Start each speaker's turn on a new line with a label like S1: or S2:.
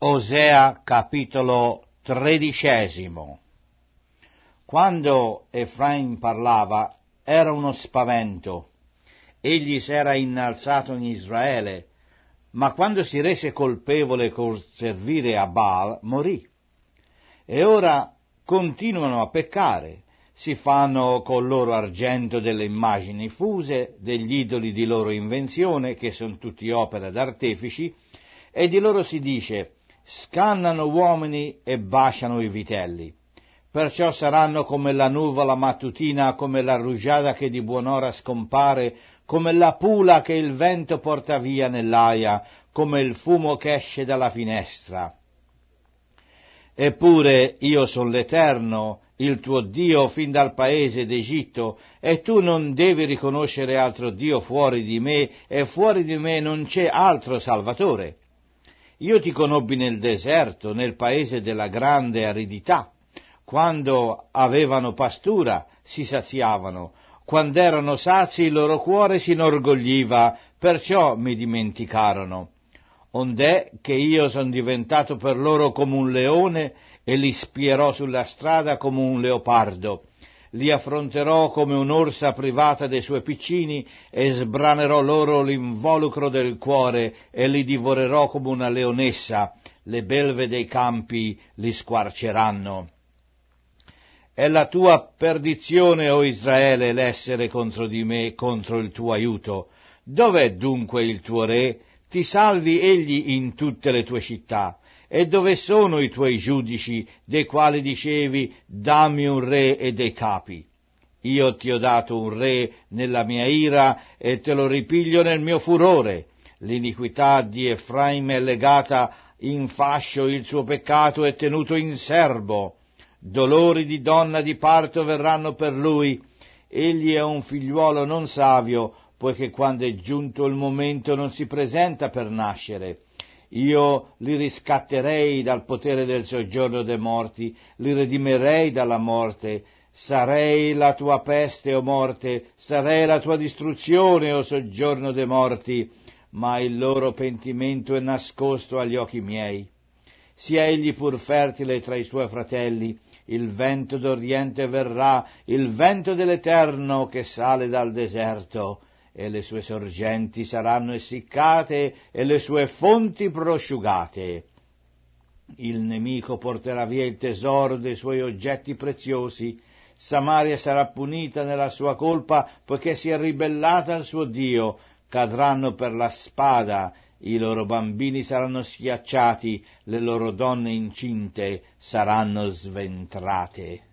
S1: Osea capitolo 13. Quando Efraim parlava era uno spavento, egli s'era innalzato in Israele, ma quando si rese colpevole col servire a Baal morì. E ora continuano a peccare, si fanno col loro argento delle immagini fuse, degli idoli di loro invenzione, che sono tutti opera d'artefici, e di loro si dice: scannano uomini e baciano i vitelli. Perciò saranno come la nuvola mattutina, come la rugiada che di buon'ora scompare, come la pula che il vento porta via nell'aia, come il fumo che esce dalla finestra. Eppure io son l'Eterno, il tuo Dio, fin dal paese d'Egitto, e tu non devi riconoscere altro Dio fuori di me, e fuori di me non c'è altro Salvatore. Io ti conobbi nel deserto, nel paese della grande aridità. Quando avevano pastura si saziavano, quando erano sazi il loro cuore si inorgogliva, perciò mi dimenticarono. Ond'è che io son diventato per loro come un leone e li spierò sulla strada come un leopardo. Li affronterò come un'orsa privata dei suoi piccini e sbranerò loro l'involucro del cuore e li divorerò come una leonessa, le belve dei campi li squarceranno. È la tua perdizione, o Israele, l'essere contro di me, contro il tuo aiuto. Dov'è dunque il tuo re? Ti salvi egli in tutte le tue città. E dove sono i tuoi giudici, dei quali dicevi, dammi un re e dei capi? Io ti ho dato un re nella mia ira e te lo ripiglio nel mio furore. L'iniquità di Efraim è legata in fascio, il suo peccato è tenuto in serbo. Dolori di donna di parto verranno per lui. Egli è un figliuolo non savio, poiché quando è giunto il momento non si presenta per nascere. Io li riscatterei dal potere del soggiorno dei morti, li redimerei dalla morte. Sarei la tua peste, o morte, sarei la tua distruzione, o soggiorno dei morti, ma il loro pentimento è nascosto agli occhi miei. Sia egli pur fertile tra i suoi fratelli, il vento d'Oriente verrà, il vento dell'Eterno che sale dal deserto, e le sue sorgenti saranno essiccate e le sue fonti prosciugate. Il nemico porterà via il tesoro dei suoi oggetti preziosi. Samaria sarà punita nella sua colpa, poiché si è ribellata al suo Dio. Cadranno per la spada, i loro bambini saranno schiacciati, le loro donne incinte saranno sventrate.